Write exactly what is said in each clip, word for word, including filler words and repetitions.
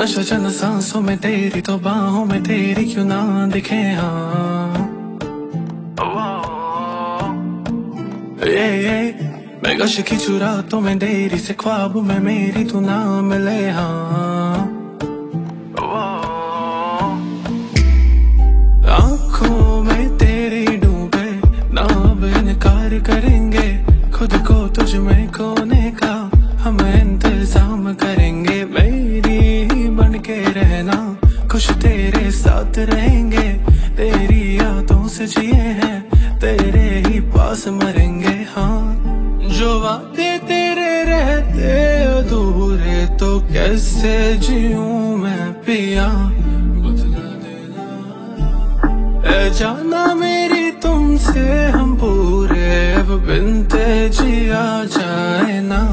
नशा चन सांसों में तेरी तो बाहों में तेरी क्यों ना दिखे हाँ ये ये मैं गश की चुरातों में देरी से ख्वाब में मेरी तू ना मिले हाँ आँखों में तेरी डूबे ना अब इनकार करेंगे खुद को तुझ में खोने का हम इंतजाम करेंगे मेरी ही बन के रहना खुश तेरे साथ रहेंगे तेरी यादों से जिए हैं तेरे ही पास मरेंगे हाँ जो वादे तेरे रहते अधूरे तो कैसे जीऊं मैं पिया बदला देना ऐ जाना मेरी तुमसे हम पूरे अब बिन जिया जाए ना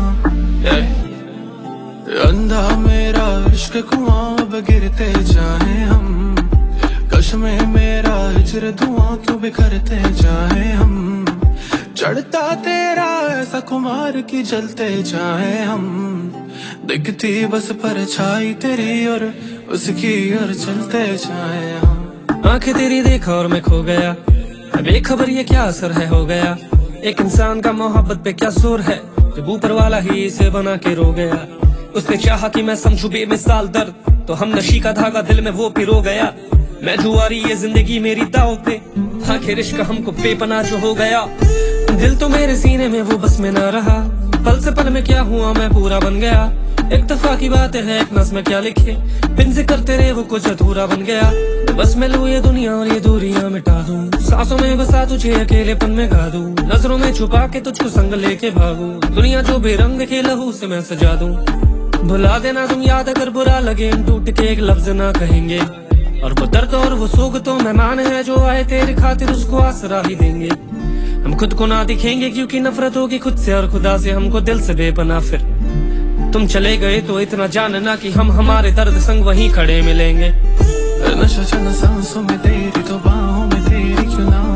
अंधा मेरा इश्क कुआं अब गिरते जाए हम कश में मेरा हिजर धुआं क्यों बिखरते जाए हम चढ़ता तेरा ऐसा कुमार की जलते जाए हम दिखती बस परछाई तेरी और उसकी और चलते जाए हम आंखें तेरी देखा और मैं खो गया बेखबर ये क्या असर है हो गया एक इंसान का मोहब्बत पे क्या जोर है जब ऊपर वाला ही इसे बना के रो गया उसने चाहा कि मैं समझू बेमिसाल दर्द तो हम नशी का धागा दिल में वो पिरो गया मैं जुआरी ये जिंदगी मेरी दाव पे आखिर इश्क हमको बेपनाह जो हो गया दिल तो मेरे सीने में वो बस में ना रहा पल से पल में क्या हुआ मैं पूरा बन गया एक दफा की बात है एक नस में क्या लिखे बिन जिक्र तेरे वो कुछ अधूरा बन गया बस मैं लूं ये दुनिया और ये दूरियां मिटा दूं सांसों में बसा तुझे अकेलेपन में गा दूं नजरों में छुपा के तुझको संग लेके भागूं दुनिया जो बेरंग के लहू से मैं सजा दूं भुला देना तुम याद अगर बुरा लगे टूट के एक लफ्ज ना कहेंगे और वो दर्द और वो सोग तो मेहमान है जो आए तेरे खातिर उसको आसरा ही देंगे हम खुद को ना दिखेंगे क्योंकि नफरत होगी खुद से और खुदा से हमको दिल से बेपनाह फिर तुम चले गए तो इतना जानना कि हम हमारे दर्द संग वहीं खड़े मिलेंगे नशा चन सांसों में तेरी तो बाहों में तेरी क्यों ना